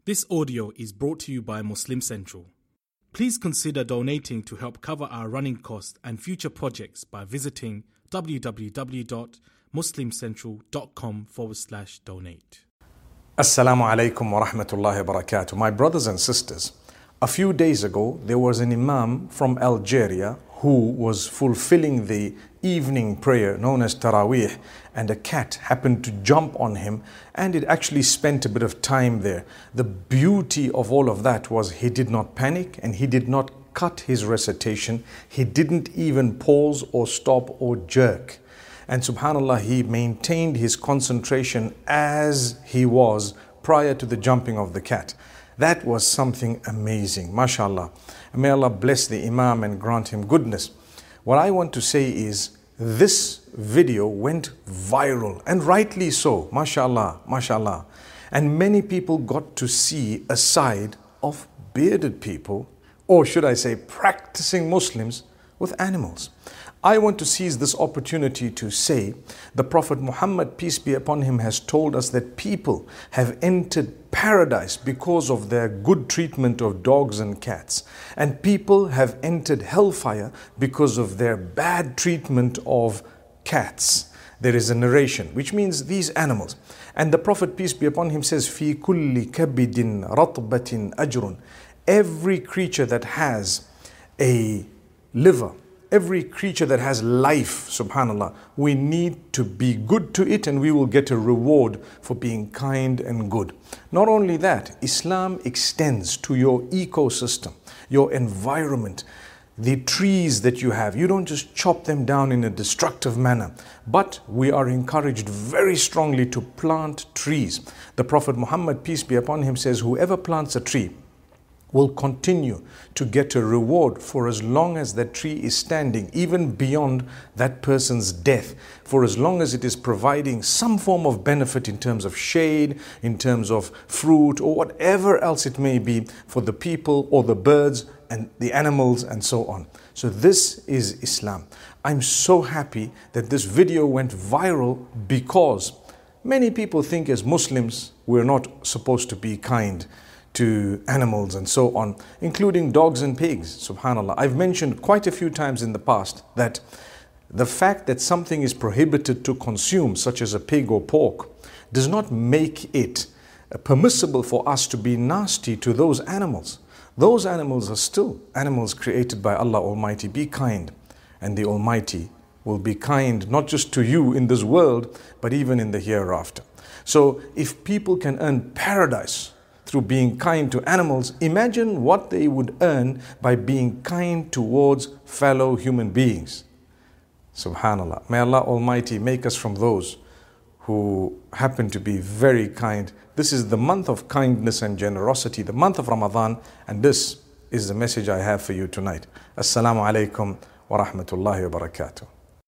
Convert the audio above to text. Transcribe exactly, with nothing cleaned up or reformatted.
This audio is brought to you by Muslim Central. Please consider donating to help cover our running costs and future projects by visiting www.muslimcentral.com forward slash donate. Assalamu alaikum wa rahmatullahi wa barakatuh. My brothers and sisters, a few days ago there was an imam from Algeria who was fulfilling the evening prayer known as Taraweeh, and a cat happened to jump on him and it actually spent a bit of time there. The beauty of all of that was he did not panic and he did not cut his recitation. He didn't even pause or stop or jerk. And subhanAllah, he maintained his concentration as he was prior to the jumping of the cat. That was something amazing, mashallah. May Allah bless the Imam and grant him goodness. What I want to say is this video went viral, and rightly so, mashallah, mashallah. And many people got to see a side of bearded people, or should I say practicing Muslims with animals. I want to seize this opportunity to say the Prophet Muhammad, peace be upon him, has told us that people have entered paradise because of their good treatment of dogs and cats, and people have entered hellfire because of their bad treatment of cats. There is a narration which means these animals, and the Prophet, peace be upon him, says fi kulli kabidin ratbatin ajrun. Every creature that has a liver, every creature that has life, subhanallah, we need to be good to it and we will get a reward for being kind and good. Not only that, Islam extends to your ecosystem, your environment, the trees that you have. You don't just chop them down in a destructive manner, but we are encouraged very strongly to plant trees. The Prophet Muhammad, peace be upon him, says whoever plants a tree will continue to get a reward for as long as that tree is standing, even beyond that person's death, for as long as it is providing some form of benefit in terms of shade, in terms of fruit, or whatever else it may be for the people or the birds and the animals and so on. So this is Islam. I'm so happy that this video went viral because many people think as Muslims we're not supposed to be kind to animals and so on, including dogs and pigs, subhanallah. I've mentioned quite a few times in the past that the fact that something is prohibited to consume, such as a pig or pork, does not make it permissible for us to be nasty to those animals. Those animals are still animals created by Allah Almighty. Be kind, and the Almighty will be kind not just to you in this world, but even in the hereafter. So if people can earn paradise through being kind to animals, imagine what they would earn by being kind towards fellow human beings. Subhanallah. May Allah Almighty make us from those who happen to be very kind. This is the month of kindness and generosity, the month of Ramadan, and this is the message I have for you tonight. Assalamu alaikum wa rahmatullahi wa barakatuh.